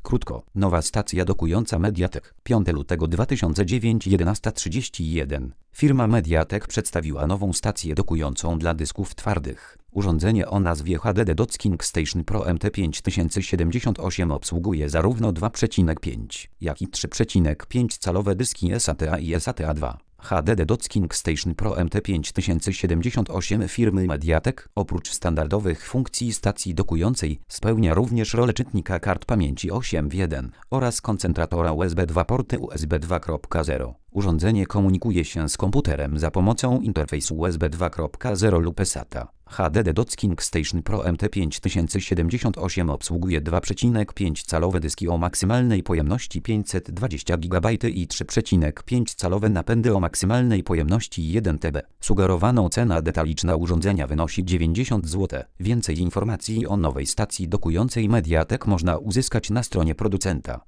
Krótko, nowa stacja dokująca Mediatek. 5 lutego 2009 11:31. Firma Mediatek przedstawiła nową stację dokującą dla dysków twardych. Urządzenie o nazwie HDD Docking Station Pro MT5078 obsługuje zarówno 2,5, jak i 3,5 calowe dyski SATA i SATA 2. HDD Docking Station Pro MT5078 firmy Mediatek, oprócz standardowych funkcji stacji dokującej, spełnia również rolę czytnika kart pamięci 8 w 1 oraz koncentratora USB 2 porty USB 2.0. Urządzenie komunikuje się z komputerem za pomocą interfejsu USB 2.0 lub SATA. HDD Docking Station Pro MT5078 obsługuje 2,5 calowe dyski o maksymalnej pojemności 520 GB i 3,5 calowe napędy o maksymalnej pojemności 1 TB. Sugerowana cena detaliczna urządzenia wynosi 90 zł. Więcej informacji o nowej stacji dokującej Mediatek można uzyskać na stronie producenta.